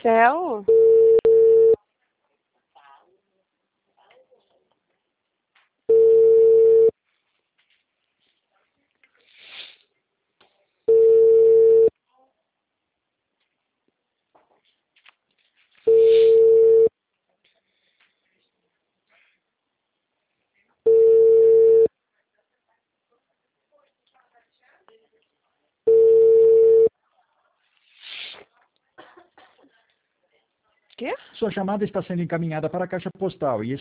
Céu? Quê? Sua chamada está sendo encaminhada para a caixa postal e